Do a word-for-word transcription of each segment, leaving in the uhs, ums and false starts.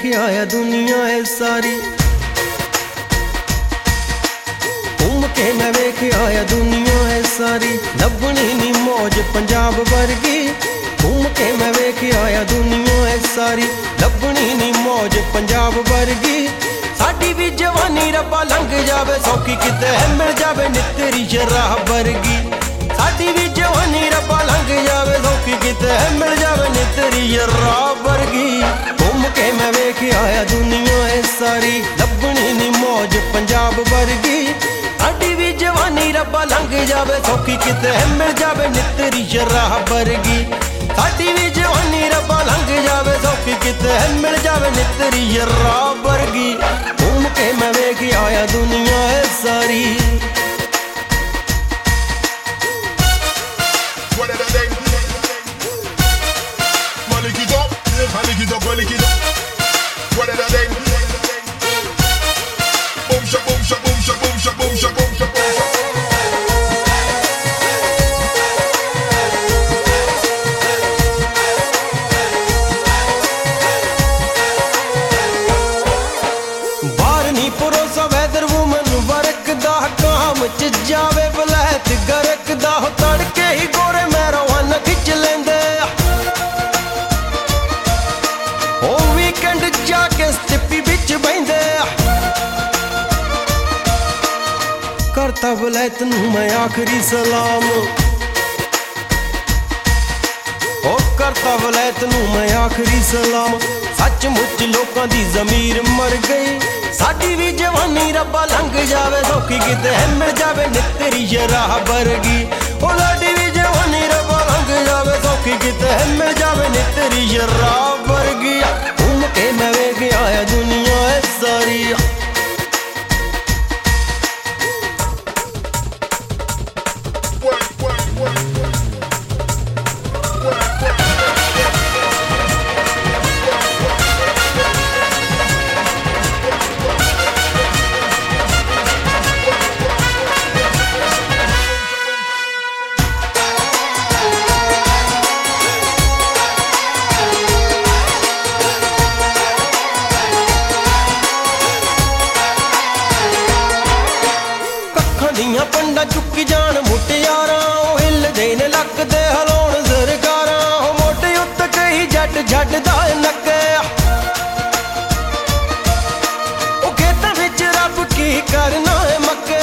वेख आया दुनिया है सारी, घूम के मैं वेख आया दुनिया है सारी। लभनी नी मौज पंजाब वर्गी, घूम के मैं वेख आया दुनिया है सारी। लभनी नी मौज पंजाब वर्गी, साडी भी जवानी रब्बा लंघ जावे सौखी किते मिल जावे नितरी शराब वर्गी। साडी भी जवानी रब्बा लंघ जावे सौखी किते मिल जावे नितरी शराब वर्गी। घूम के मैं वेख आया दुनिया है सारी, लभनी नी मौज पंजाब वर्गी। साडी भी जवानी रब्बा लंघ जावे सौखी किते मिल जावे नितरी शराब वर्गी। साडी भी जवानी रब्बा लंघ जावे सौखी किते मिल जावे नितरी शराब वर्गी। घूम के मैं वेख आया दुनिया है सारी। जावे बलैत गरक दा हो तड़के ही गोरे मैरोन खिच लेंदे। ओ वीकेंड जाके स्टिपी बिच बहिंदे। करता बलैत नू मैं आखिरी सलाम, ओ करता बलैत नू मैं आखिरी सलाम। सचमुच लोकां दी ज़मीर मर गई, साडी भी जवानी रब्बा लंघ जावे सौखी किते मिल जावे नितरी शराब वर्गी। ओ साडी भी जवानी रब्बा लंघ जावे सौखी किते मिल जावे नितरी शराब वर्गी। घूम के मैं वेख आया दुनिया है सारी। पंडा चुकी जान मुटियारा, हिलदे ने लकदे हलाउण सरकारा। मोटे उत्त कई जट झटदा नक्के, ओ खेतां विच रब की करना है मक्के।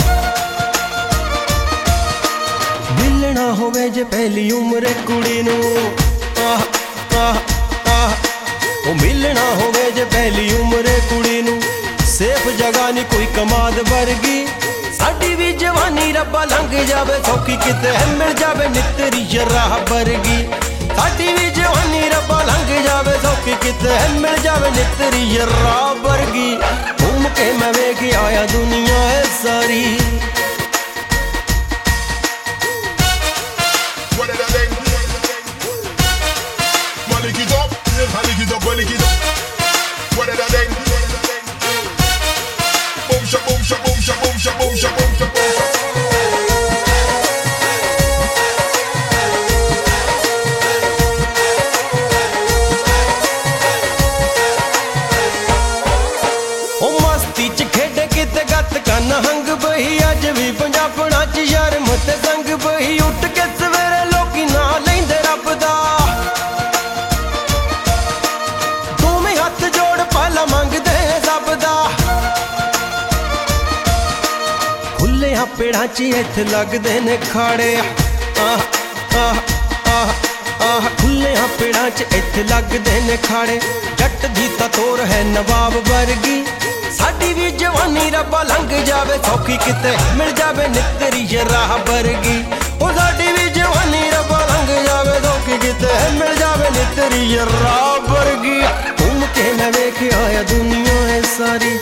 मिलना होवे जे पहली उम्र कुड़ी नू, आह आह आह। ओ मिलना होवे जे पहली उम्र कुड़ी नू, सेफ जगह नी कोई कमाद वर्गी। साडी भी जवानी रब्बा लंघ जावे सौखी किते मिल जावे नितरी शराब वर्गी। साडी भी जवानी रब्बा लंघ जावे सौखी किते मिल जावे नितरी शराब वर्गी। घूम के मैं वेख आया दुनिया है सारी। हंग बही अज भी पंजाबना च शर्म ते संग बही। उठ के सवेरे लोकी ना लैंदे रब दा, दोवें हथ जोड़ पाला मंगदे सब दा। खुले पेड़ां च इत्थे लगदे ने खाड़े, आह आह आह आह। खुले पेड़ां च इत्थे लगदे ने खाड़े, जट दी तां तोर है नवाब वर्गी। साडी भी जवानी रब्बा लंघ जावे सौखी किते मिल जावे नितरी शराब वर्गी। ओ साडी भी जवानी रब्बा लंघ जावे सौखी किते मिल जावे नितरी शराब वर्गी। घूम के मैं वेख आया दुनिया है सारी।